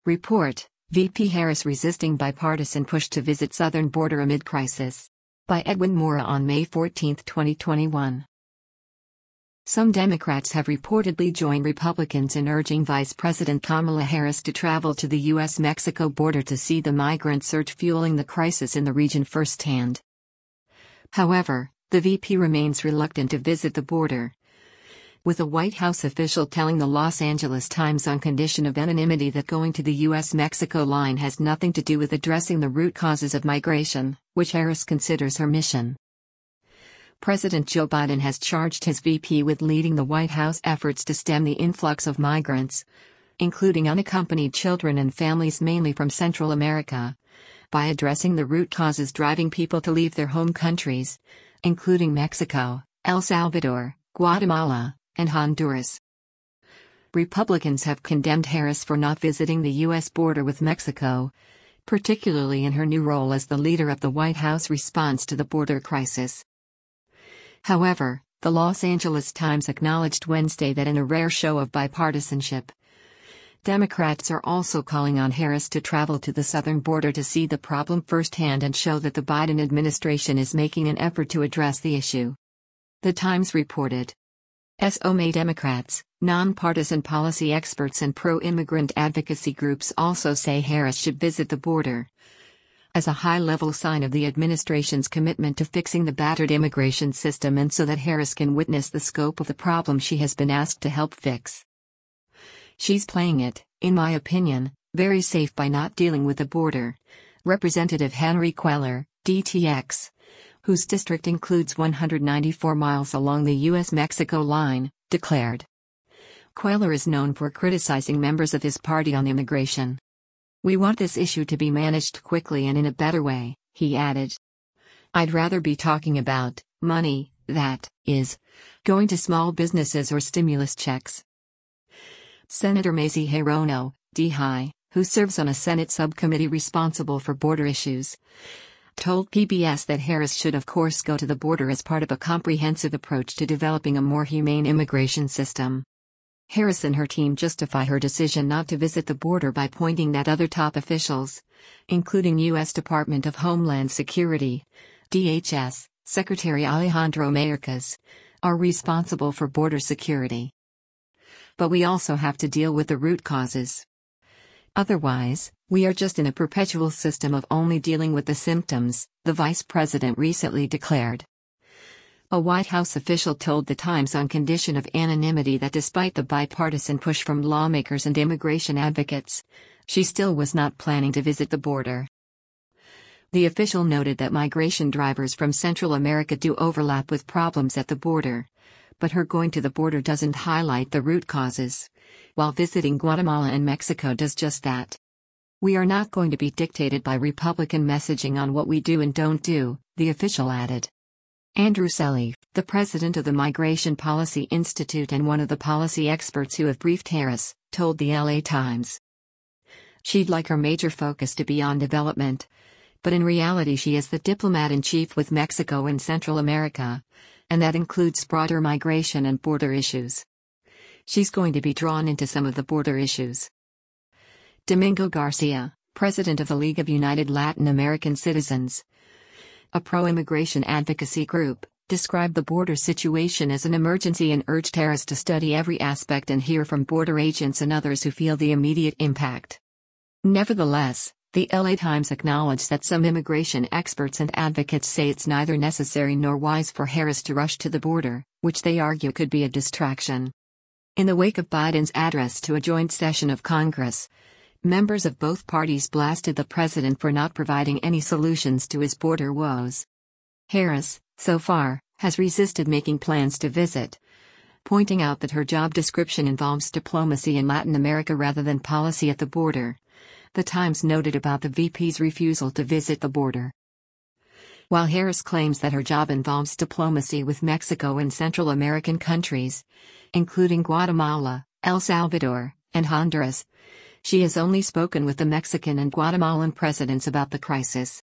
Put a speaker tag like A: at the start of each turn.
A: Report: VP Harris resisting bipartisan push to visit southern border amid crisis. By Edwin Mora on May 14, 2021. Some Democrats have reportedly joined Republicans in urging Vice President Kamala Harris to travel to the U.S.-Mexico border to see the migrant surge fueling the crisis in the region firsthand. However, the VP remains reluctant to visit the border, with a White House official telling the Los Angeles Times on condition of anonymity that going to the U.S.-Mexico line has nothing to do with addressing the root causes of migration, which Harris considers her mission. President Joe Biden has charged his VP with leading the White House efforts to stem the influx of migrants, including unaccompanied children and families mainly from Central America, by addressing the root causes driving people to leave their home countries, including Mexico, El Salvador, Guatemala, and Honduras. Republicans have condemned Harris for not visiting the U.S. border with Mexico, particularly in her new role as the leader of the White House response to the border crisis. However, the Los Angeles Times acknowledged Wednesday that in a rare show of bipartisanship, Democrats are also calling on Harris to travel to the southern border to see the problem firsthand and show that the Biden administration is making an effort to address the issue. The Times reported. Some Democrats, nonpartisan policy experts and pro-immigrant advocacy groups also say Harris should visit the border as a high-level sign of the administration's commitment to fixing the battered immigration system and so that Harris can witness the scope of the problem she has been asked to help fix. She's playing it, in my opinion, very safe by not dealing with the border, Representative Henry Cuellar, DTX, whose district includes 194 miles along the U.S.-Mexico line, declared. Cuellar is known for criticizing members of his party on immigration. "We want this issue to be managed quickly and in a better way," he added. "I'd rather be talking about money, that is, going to small businesses or stimulus checks." Senator Mazie Hirono, D-High, who serves on a Senate subcommittee responsible for border issues, told PBS that Harris should of course go to the border as part of a comprehensive approach to developing a more humane immigration system. Harris and her team justify her decision not to visit the border by pointing that other top officials, including U.S. Department of Homeland Security, DHS, Secretary Alejandro Mayorkas, are responsible for border security. But we also have to deal with the root causes. Otherwise, we are just in a perpetual system of only dealing with the symptoms, the vice president recently declared. A White House official told The Times on condition of anonymity that despite the bipartisan push from lawmakers and immigration advocates, she still was not planning to visit the border. The official noted that migration drivers from Central America do overlap with problems at the border, but her going to the border doesn't highlight the root causes, while visiting Guatemala and Mexico does just that. "We are not going to be dictated by Republican messaging on what we do and don't do," the official added. Andrew Selly, the president of the Migration Policy Institute and one of the policy experts who have briefed Harris, told the LA Times. "She'd like her major focus to be on development, but in reality she is the diplomat-in-chief with Mexico and Central America, and that includes broader migration and border issues. She's going to be drawn into some of the border issues." Domingo Garcia, president of the League of United Latin American Citizens, a pro-immigration advocacy group, described the border situation as an emergency and urged Harris to study every aspect and hear from border agents and others who feel the immediate impact. Nevertheless, the LA Times acknowledged that some immigration experts and advocates say it's neither necessary nor wise for Harris to rush to the border, which they argue could be a distraction. In the wake of Biden's address to a joint session of Congress, members of both parties blasted the president for not providing any solutions to his border woes. Harris, so far, has resisted making plans to visit, pointing out that her job description involves diplomacy in Latin America rather than policy at the border. The Times noted about the VP's refusal to visit the border. While Harris claims that her job involves diplomacy with Mexico and Central American countries, including Guatemala, El Salvador, and Honduras, she has only spoken with the Mexican and Guatemalan presidents about the crisis.